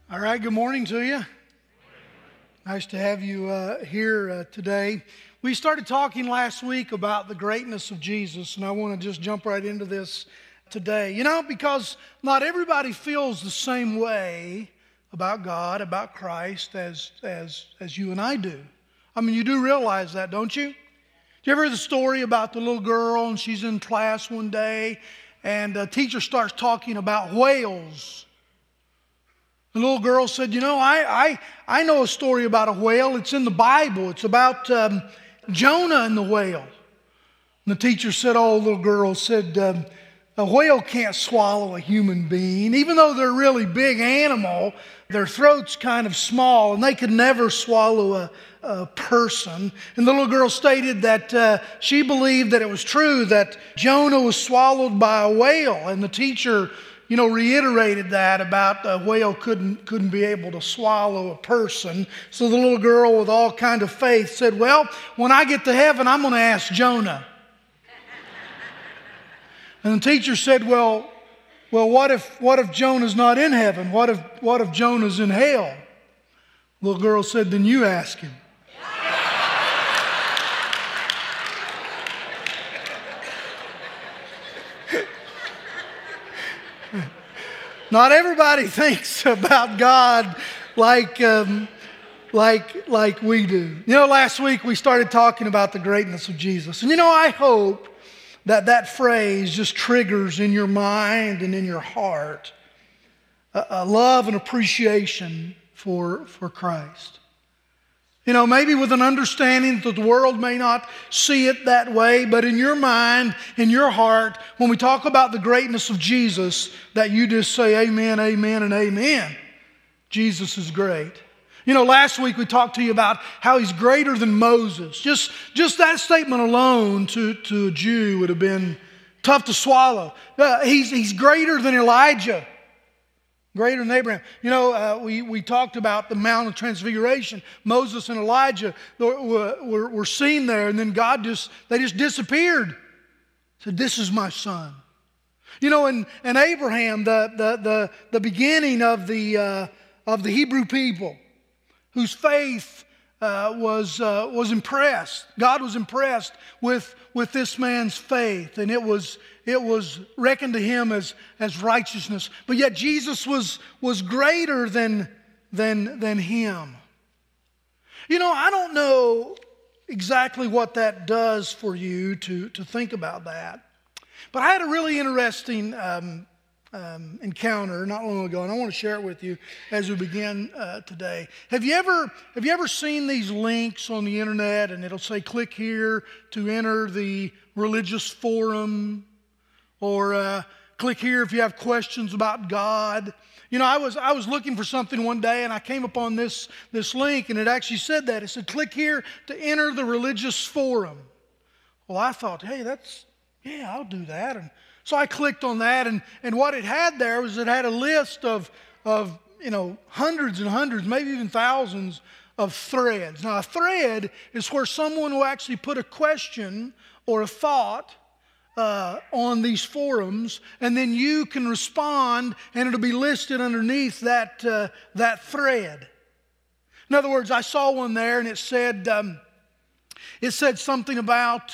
All right, good morning to you. Nice to have you here today. We started talking last week about the greatness of Jesus, and I want to just jump right into this today. You know, because not everybody feels the same way about God, about Christ, as you and I do. I mean, you do realize that, don't you? Do you ever hear the story about the little girl, and she's in class one day, and a teacher starts talking about whales? The little girl said, you know, I know a story about a whale. It's in the Bible. It's about Jonah and the whale. And the teacher said, oh, little girl said, a whale can't swallow a human being. Even though they're a really big animal, their throat's kind of small, and they could never swallow a person. And the little girl stated that she believed that it was true that Jonah was swallowed by a whale. And the teacher reiterated that about a whale couldn't be able to swallow a person. So the little girl with all kind of faith said, well, when I get to heaven, I'm going to ask Jonah. And the teacher said, well, what if Jonah's not in heaven? What if Jonah's in hell? The little girl said, then you ask him. Not everybody thinks about God like we do. You know, last week we started talking about the greatness of Jesus. And I hope that phrase just triggers in your mind and in your heart a love and appreciation for Christ. Maybe with an understanding that the world may not see it that way, but in your mind, in your heart, when we talk about the greatness of Jesus, that you just say amen, amen, and amen. Jesus is great. Last week we talked to you about how he's greater than Moses. Just that statement alone to a Jew would have been tough to swallow. He's greater than Elijah. Greater than Abraham. We talked about the Mount of Transfiguration. Moses and Elijah were seen there, and then they just disappeared. Said, this is my son. And Abraham, the beginning of the Hebrew people, whose faith was impressed. God was impressed with this man's faith, and it was reckoned to him as righteousness. But yet Jesus was greater than him. I don't know exactly what that does for you to think about that. But I had a really interesting encounter not long ago, and I want to share it with you as we begin today. Have you ever seen these links on the internet, and it'll say click here to enter the religious forum, or click here if you have questions about God? I was looking for something one day, and I came upon this link, and it actually said that. It said click here to enter the religious forum. Well, I thought, hey, I'll do that. And so I clicked on that, and what it had there was it had a list of hundreds and hundreds, maybe even thousands of threads. Now, a thread is where someone will actually put a question or a thought on these forums, and then you can respond, and it'll be listed underneath that thread. In other words, I saw one there, and it said something about,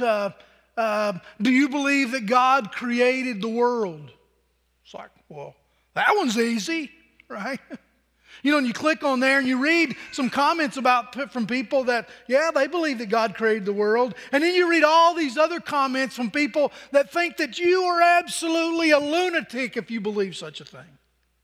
do you believe that God created the world? It's like, well, that one's easy, right? And you click on there and you read some comments from people that, yeah, they believe that God created the world. And then you read all these other comments from people that think that you are absolutely a lunatic if you believe such a thing.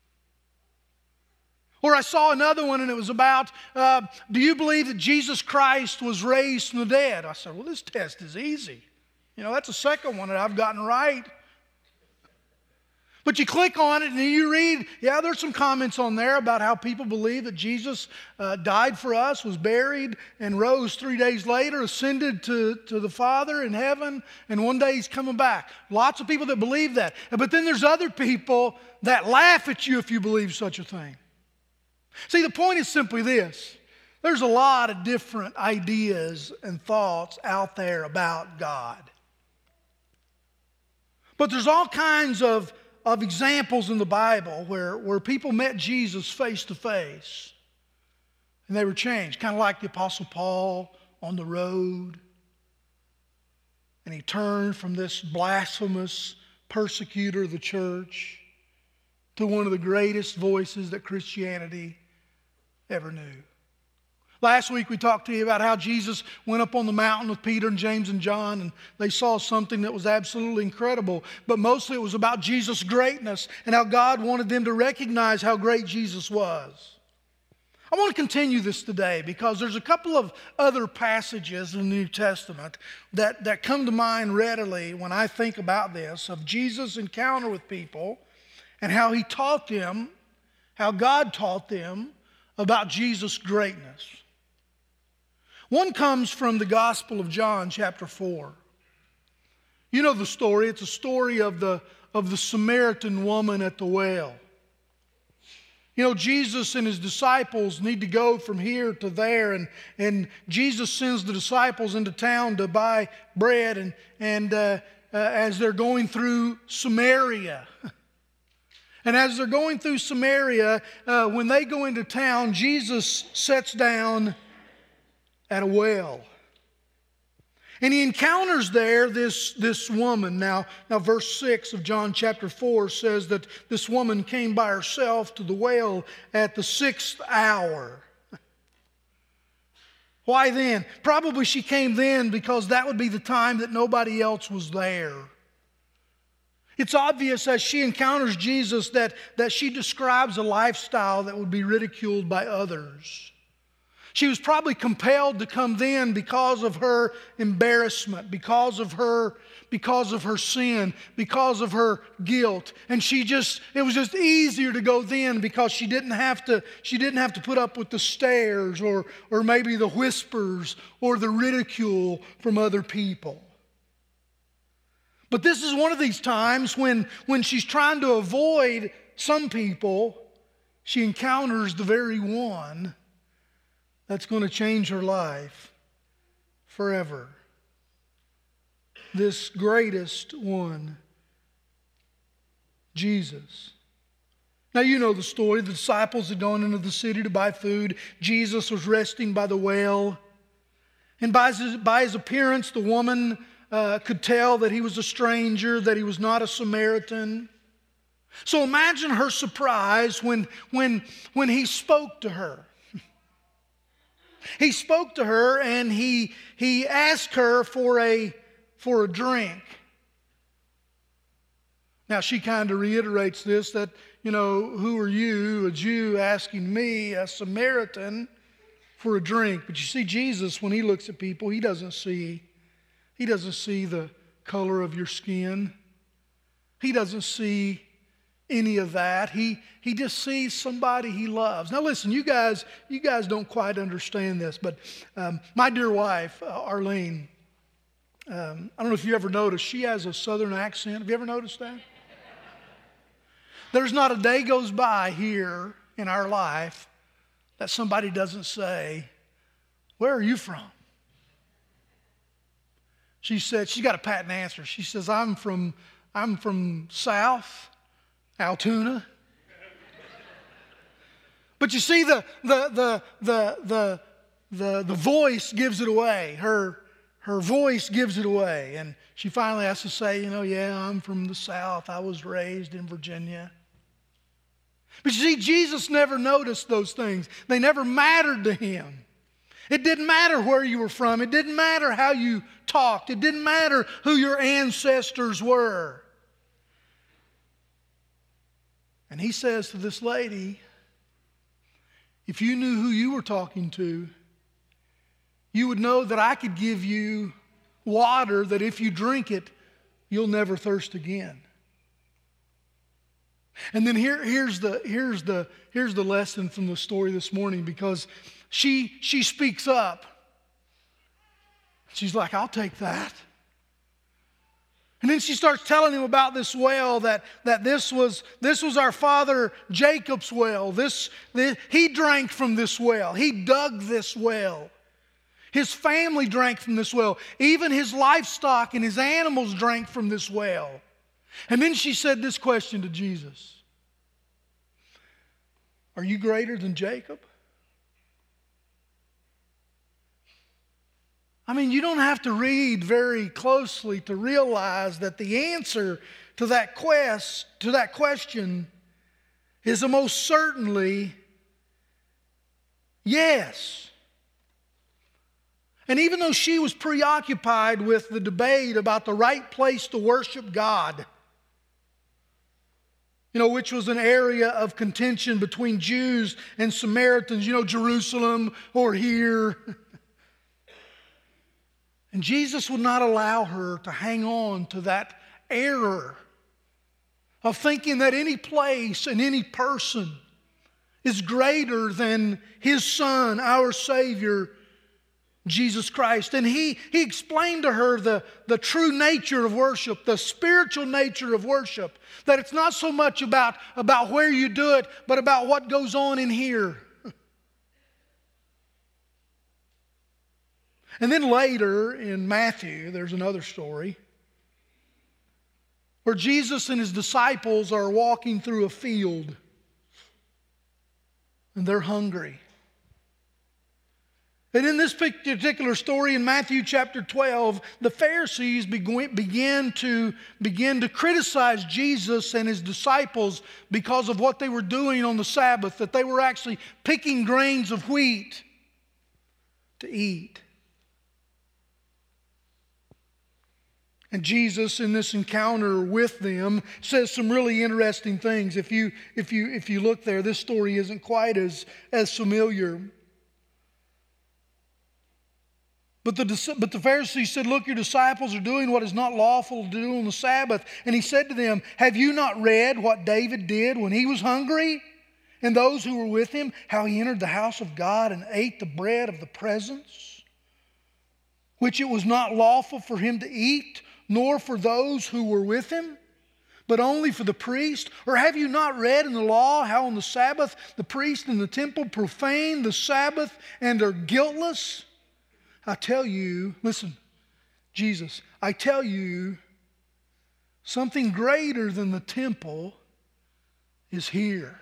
Or I saw another one, and it was about, do you believe that Jesus Christ was raised from the dead? I said, well, this test is easy. That's the second one that I've gotten right. But you click on it and you read, yeah, there's some comments on there about how people believe that Jesus died for us, was buried, and rose 3 days later, ascended to the Father in heaven, and one day he's coming back. Lots of people that believe that. But then there's other people that laugh at you if you believe such a thing. See, the point is simply this. There's a lot of different ideas and thoughts out there about God. But there's all kinds of of examples in the Bible where people met Jesus face to face and they were changed, kind of like the Apostle Paul on the road. And he turned from this blasphemous persecutor of the church to one of the greatest voices that Christianity ever knew. Last week we talked to you about how Jesus went up on the mountain with Peter and James and John, and they saw something that was absolutely incredible. But mostly it was about Jesus' greatness and how God wanted them to recognize how great Jesus was. I want to continue this today because there's a couple of other passages in the New Testament that come to mind readily when I think about this, of Jesus' encounter with people and how he taught them, how God taught them about Jesus' greatness. One comes from the Gospel of John, chapter 4. You know the story. It's a story of the Samaritan woman at the well. You know, Jesus and his disciples need to go from here to there, and Jesus sends the disciples into town to buy bread, and as they're going through Samaria. And as they're going through Samaria, when they go into town, Jesus sits down at a well. And he encounters there this woman. Now verse 6 of John chapter 4 says that this woman came by herself to the well at the 6th hour. Why then? Probably she came then because that would be the time that nobody else was there. It's obvious as she encounters Jesus that she describes a lifestyle that would be ridiculed by others. She was probably compelled to come then because of her embarrassment, because of her sin, because of her guilt. And it was just easier to go then because she didn't have to put up with the stares or maybe the whispers or the ridicule from other people. But this is one of these times when she's trying to avoid some people, she encounters the very one that's going to change her life forever. This greatest one, Jesus. Now you know the story. The disciples had gone into the city to buy food. Jesus was resting by the well. And by his appearance, the woman could tell that he was a stranger, that he was not a Samaritan. So imagine her surprise when he spoke to her. He spoke to her and he asked her for a drink. Now she kind of reiterates this, that, you know, who are you, a Jew, asking me, a Samaritan, for a drink? But you see, Jesus, when he looks at people, he doesn't see the color of your skin. He doesn't see any of that. He just sees somebody he loves. Now listen, you guys don't quite understand this, but my dear wife, Arlene, I don't know if you ever noticed, she has a southern accent. Have you ever noticed that? There's not a day goes by here in our life that somebody doesn't say, "Where are you from?" She said, she's got a patent answer. She says, I'm from South Altoona. But you see, the voice gives it away. Her voice gives it away. And she finally has to say, yeah, I'm from the South. I was raised in Virginia. But you see, Jesus never noticed those things. They never mattered to him. It didn't matter where you were from. It didn't matter how you talked. It didn't matter who your ancestors were. And he says to this lady, if you knew who you were talking to, you would know that I could give you water that if you drink it, you'll never thirst again. And then here's the lesson from the story this morning, because she speaks up. She's like, I'll take that. And then she starts telling him about this well, that this was our father Jacob's well. He drank from this well. He dug this well. His family drank from this well. Even his livestock and his animals drank from this well. And then she said this question to Jesus: "Are you greater than Jacob?" I mean, you don't have to read very closely to realize that the answer to that question is most certainly yes. And even though she was preoccupied with the debate about the right place to worship God, which was an area of contention between Jews and Samaritans, Jerusalem or here. And Jesus would not allow her to hang on to that error of thinking that any place and any person is greater than His Son, our Savior, Jesus Christ. And He explained to her the true nature of worship, the spiritual nature of worship, that it's not so much about where you do it, but about what goes on in here. And then later in Matthew, there's another story where Jesus and His disciples are walking through a field and they're hungry. And in this particular story in Matthew chapter 12, the Pharisees began to criticize Jesus and His disciples because of what they were doing on the Sabbath, that they were actually picking grains of wheat to eat. And Jesus, in this encounter with them, says some really interesting things. If you look there, this story isn't quite as familiar. But the Pharisees said, "Look, your disciples are doing what is not lawful to do on the Sabbath." And He said to them, "Have you not read what David did when he was hungry? And those who were with him, how he entered the house of God and ate the bread of the presence, which it was not lawful for him to eat, nor for those who were with him, but only for the priest? Or have you not read in the law how on the Sabbath the priest in the temple profane the Sabbath and are guiltless? I tell you," listen, Jesus, "I tell you, something greater than the temple is here."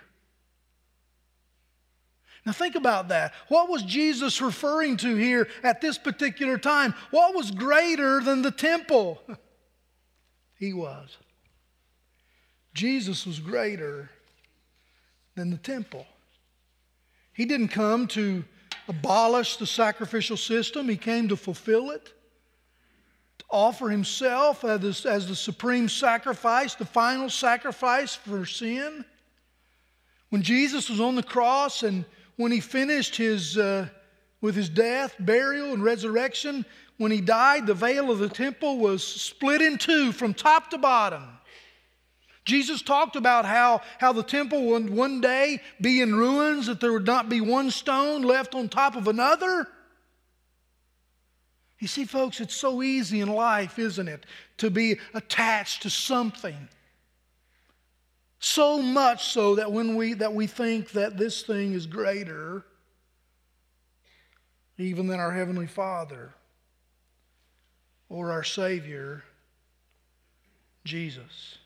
Now think about that. What was Jesus referring to here at this particular time? What was greater than the temple? He was. Jesus was greater than the temple. He didn't come to abolish the sacrificial system. He came to fulfill it, to offer Himself as the supreme sacrifice, the final sacrifice for sin. When Jesus was on the cross and when He finished with His death, burial, and resurrection, when He died, the veil of the temple was split in two from top to bottom. Jesus talked about how the temple would one day be in ruins, that there would not be one stone left on top of another. You see, folks, it's so easy in life, isn't it, to be attached to something. So much so that we think that this thing is greater even than our Heavenly Father or our Savior, Jesus.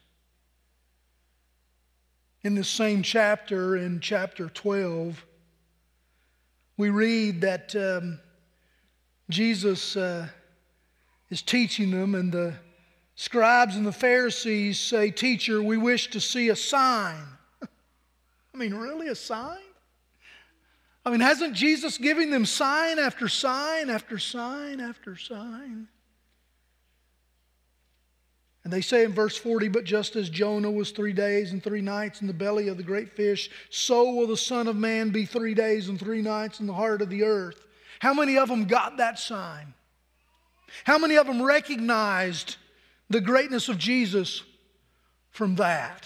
In this same chapter, in chapter 12, we read that Jesus is teaching them, and the scribes and the Pharisees say, "Teacher, we wish to see a sign." I mean, really, a sign? I mean, hasn't Jesus given them sign after sign after sign after sign? And they say in verse 40, "But just as Jonah was 3 days and 3 nights in the belly of the great fish, so will the Son of Man be 3 days and 3 nights in the heart of the earth." How many of them got that sign? How many of them recognized the greatness of Jesus from that?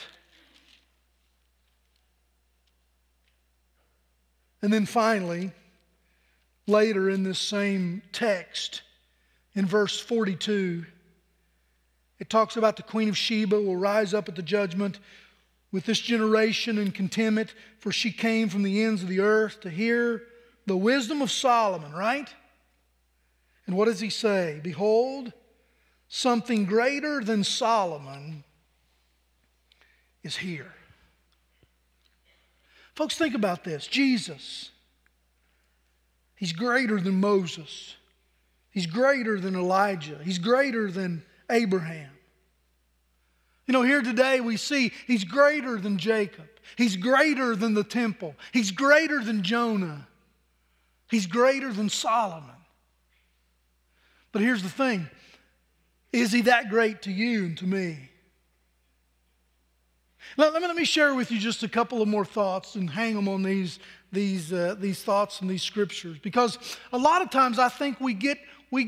And then finally, later in this same text, in verse 42, it talks about the Queen of Sheba will rise up at the judgment with this generation and condemn it, for she came from the ends of the earth to hear the wisdom of Solomon, right? And what does he say? "Behold, something greater than Solomon is here. Folks, think about this. Jesus, He's greater than Moses. He's greater than Elijah. He's greater than Abraham. You know, here today we see He's greater than Jacob. He's greater than the temple. He's greater than Jonah. He's greater than Solomon. But here's the thing. Is He that great to you and to me? Let me share with you just a couple of more thoughts and hang them on these thoughts and these scriptures. Because a lot of times I think we get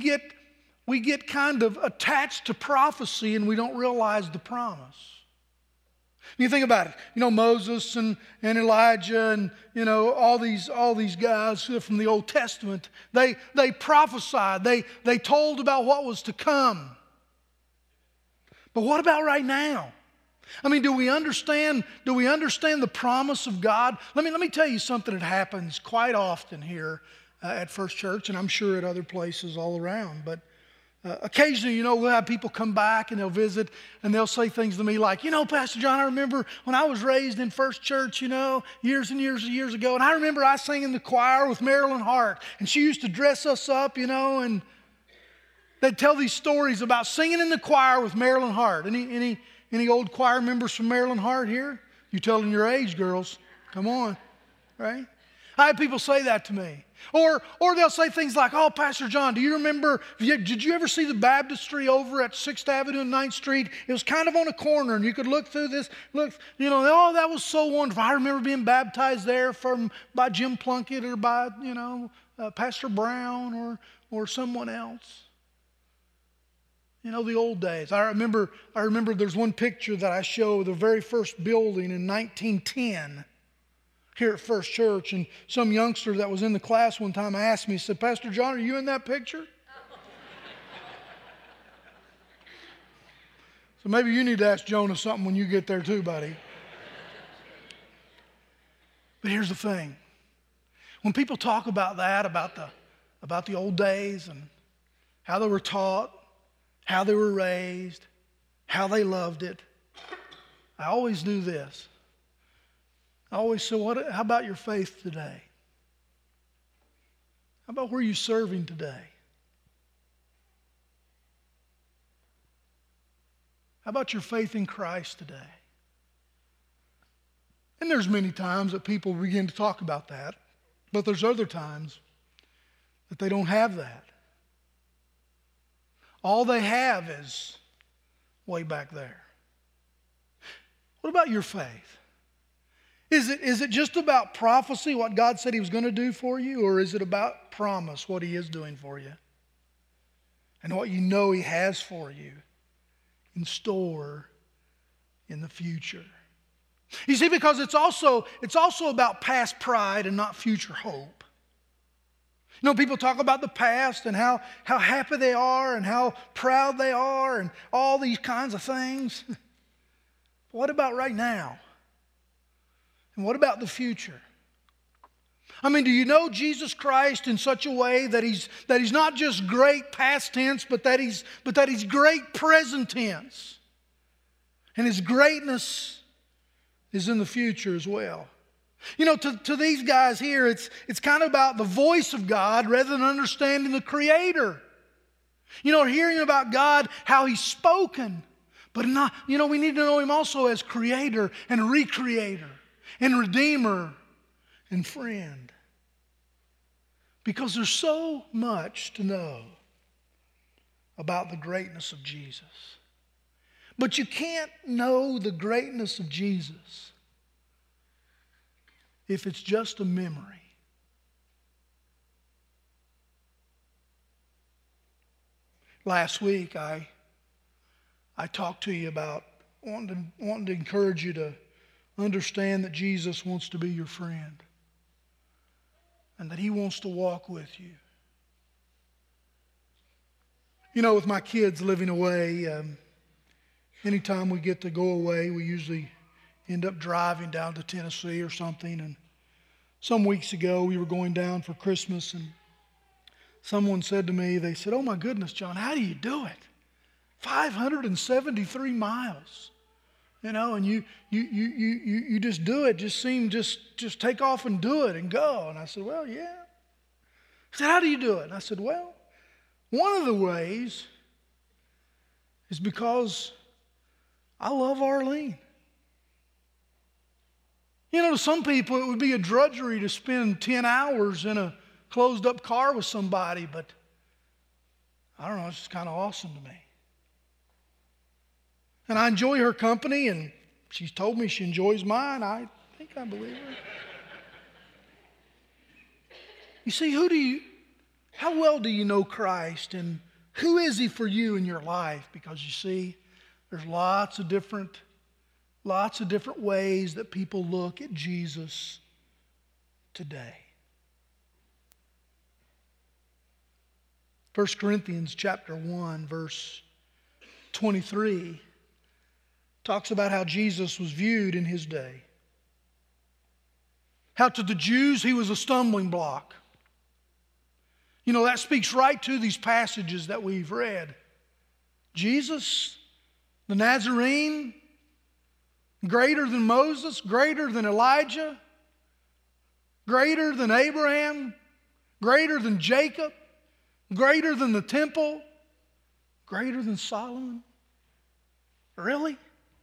kind of attached to prophecy and we don't realize the promise. You think about it. You know, Moses and Elijah and, you know, all these guys from the Old Testament, they prophesied. They told about what was to come. But what about right now? I mean, do we understand the promise of God? Let me tell you something that happens quite often here at First Church, and I'm sure at other places all around. But occasionally, you know, we'll have people come back and they'll visit and they'll say things to me like, you know, Pastor John, I remember when I was raised in First Church, you know, years and years and years ago, and I remember I sang in the choir with Marilyn Hart, and she used to dress us up, you know, and they'd tell these stories about singing in the choir with Marilyn Hart. Any old choir members from Marilyn Hart here? You telling your age, girls. Come on, right? I have people say that to me. Or they'll say things like, oh, Pastor John, do you remember, did you ever see the baptistry over at 6th Avenue and 9th Street? It was kind of on a corner, and you could look through this, you know, oh, that was so wonderful. I remember being baptized there by Jim Plunkett or by, you know, Pastor Brown or someone else. You know, the old days. I remember there's one picture that I show of the very first building in 1910 here at First Church. And some youngster that was in the class one time asked me, he said, Pastor John, are you in that picture? So maybe you need to ask Jonah something when you get there too, buddy. But here's the thing. When people talk about that, about the old days and how they were taught, how they were raised, how they loved it, I always do this. I always say, how about your faith today? How about where you're serving today? How about your faith in Christ today? And there's many times that people begin to talk about that, but there's other times that they don't have that. All they have is way back there. What about your faith? Is it just about prophecy, what God said He was going to do for you, or is it about promise, what He is doing for you, and what you know He has for you in store in the future? You see, because it's also about past pride and not future hope. You know, people talk about the past and how happy they are and how proud they are and all these kinds of things. What about right now? And what about the future? I mean, do you know Jesus Christ in such a way that He's not just great past tense, but that He's great present tense? And His greatness is in the future as well. You know, to these guys here, it's kind of about the voice of God rather than understanding the Creator. You know, hearing about God, how He's spoken. But not, you know, we need to know Him also as Creator and Recreator and Redeemer and Friend. Because there's so much to know about the greatness of Jesus. But you can't know the greatness of Jesus if it's just a memory. Last week, I talked to you about wanting to encourage you to understand that Jesus wants to be your friend and that He wants to walk with you. You know, with my kids living away, anytime we get to go away, we usually end up driving down to Tennessee or something. And some weeks ago, we were going down for Christmas, and someone said to me, they said, "Oh my goodness, John, how do you do it? 573 miles And you just do it. Just take off and do it and go. And I said, well, yeah. He said, how do you do it? And I said, well, one of the ways is because I love Arlene. To some people it would be a drudgery to spend 10 hours in a closed up car with somebody, but I don't know, it's just kind of awesome to me. And I enjoy her company, and she's told me she enjoys mine. I think I believe her. You see, how well do you know Christ, and who is He for you in your life? Because you see, there's lots of different ways that people look at Jesus today. 1 Corinthians chapter 1, verse 23 talks about how Jesus was viewed in His day. How to the Jews He was a stumbling block. That speaks right to these passages that we've read. Jesus, the Nazarene, greater than Moses, greater than Elijah, greater than Abraham, greater than Jacob, greater than the temple, greater than Solomon. Really?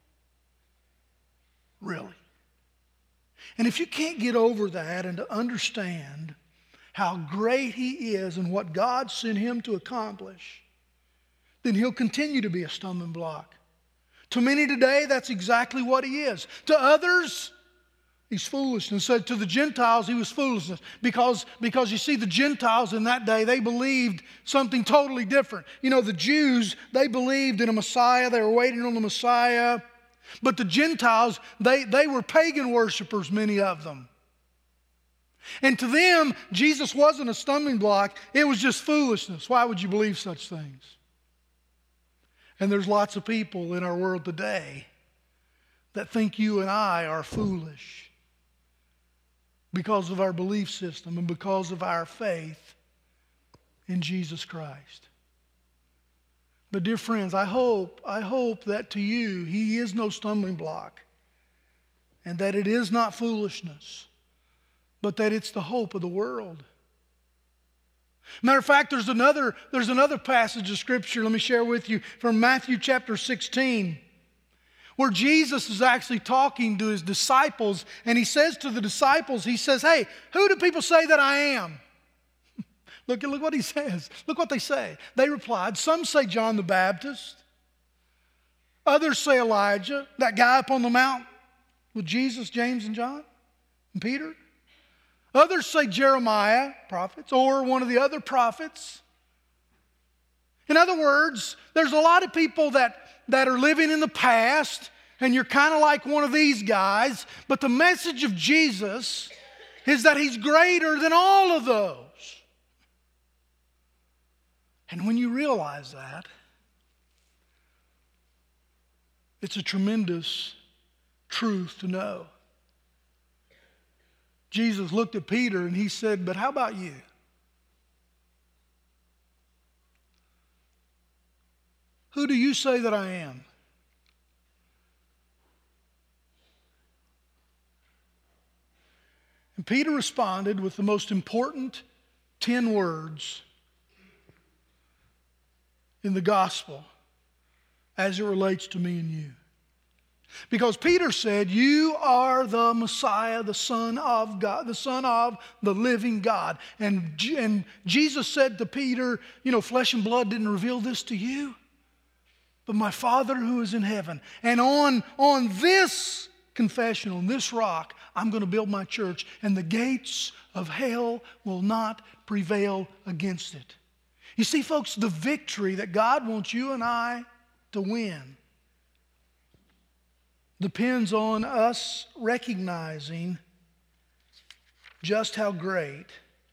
Really? And if you can't get over that and to understand how great He is and what God sent Him to accomplish, then He'll continue to be a stumbling block. To many today, that's exactly what He is. To others, He's foolishness. So to the Gentiles, He was foolishness. Because you see, the Gentiles in that day, they believed something totally different. The Jews, they believed in a Messiah. They were waiting on the Messiah. But the Gentiles, they were pagan worshipers, many of them. And to them, Jesus wasn't a stumbling block. It was just foolishness. Why would you believe such things? And there's lots of people in our world today that think you and I are foolish because of our belief system and because of our faith in Jesus Christ. But dear friends, I hope that to you He is no stumbling block, and that it is not foolishness, but that it's the hope of the world. Matter of fact, there's another passage of Scripture, let me share with you, from Matthew chapter 16, where Jesus is actually talking to His disciples, and He says to the disciples, He says, hey, who do people say that I am? Look what He says. Look what they say. They replied, some say John the Baptist. Others say Elijah, that guy up on the mount with Jesus, James, and John, and Peter. Others say Jeremiah, prophets, or one of the other prophets. In other words, there's a lot of people that are living in the past, and you're kind of like one of these guys, but the message of Jesus is that He's greater than all of those. And when you realize that, it's a tremendous truth to know. Jesus looked at Peter and He said, but how about you? Who do you say that I am? And Peter responded with the most important 10 words in the gospel as it relates to me and you. Because Peter said, you are the Messiah, the Son of God, the Son of the living God. And Jesus said to Peter, flesh and blood didn't reveal this to you, but my Father who is in heaven. And on this confession, on this rock, I'm going to build my church, and the gates of hell will not prevail against it. You see, folks, the victory that God wants you and I to win depends on us recognizing just how great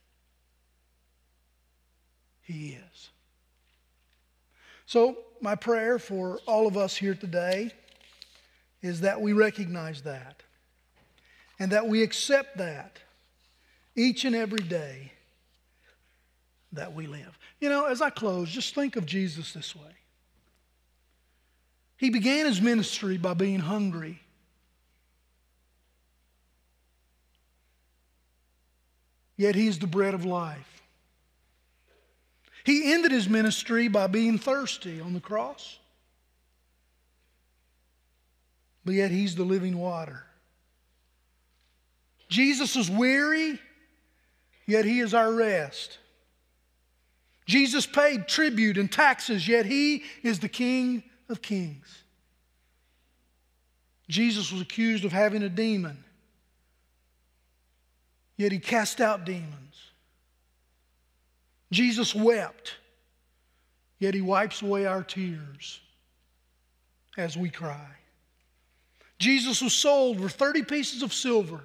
He is. So, my prayer for all of us here today is that we recognize that and that we accept that each and every day that we live. As I close, just think of Jesus this way. He began his ministry by being hungry. Yet he is the bread of life. He ended his ministry by being thirsty on the cross. But yet he's the living water. Jesus is weary, yet he is our rest. Jesus paid tribute and taxes, yet he is the King of kings. Jesus was accused of having a demon, yet he cast out demons. Jesus wept, yet he wipes away our tears as we cry. Jesus was sold for 30 pieces of silver,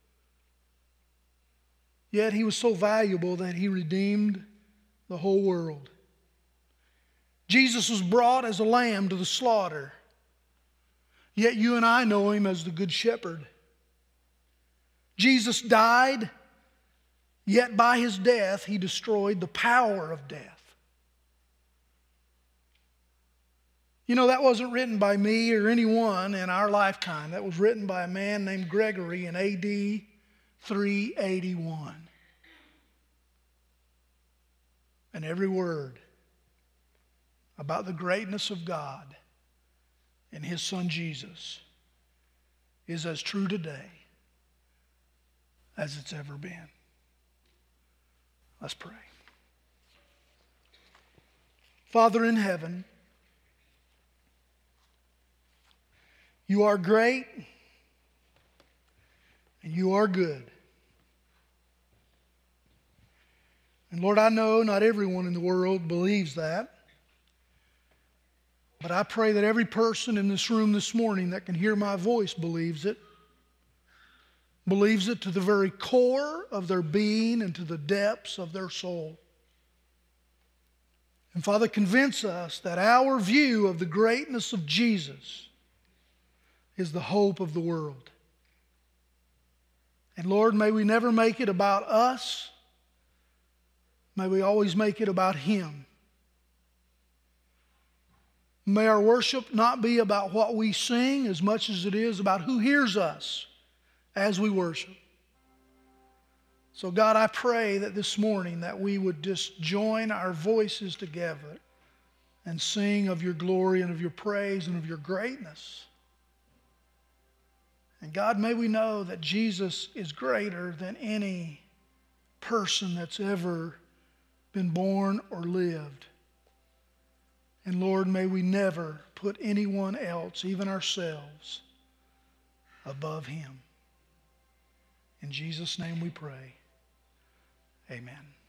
yet he was so valuable that he redeemed the whole world. Jesus was brought as a lamb to the slaughter, yet you and I know him as the Good Shepherd. Jesus died, yet by his death he destroyed the power of death. You know, that wasn't written by me or anyone in our lifetime. That was written by a man named Gregory in AD 381. And every word about the greatness of God and his Son Jesus is as true today as it's ever been. Let's pray. Father in heaven, you are great and you are good. And Lord, I know not everyone in the world believes that. But I pray that every person in this room this morning that can hear my voice believes it. Believes it to the very core of their being and to the depths of their soul. And Father, convince us that our view of the greatness of Jesus is the hope of the world. And Lord, may we never make it about us. May we always make it about him. May our worship not be about what we sing as much as it is about who hears us as we worship. So God, I pray that this morning that we would just join our voices together and sing of your glory and of your praise and of your greatness. And God, may we know that Jesus is greater than any person that's ever been born or lived. And Lord, may we never put anyone else, even ourselves, above him. In Jesus' name we pray. Amen.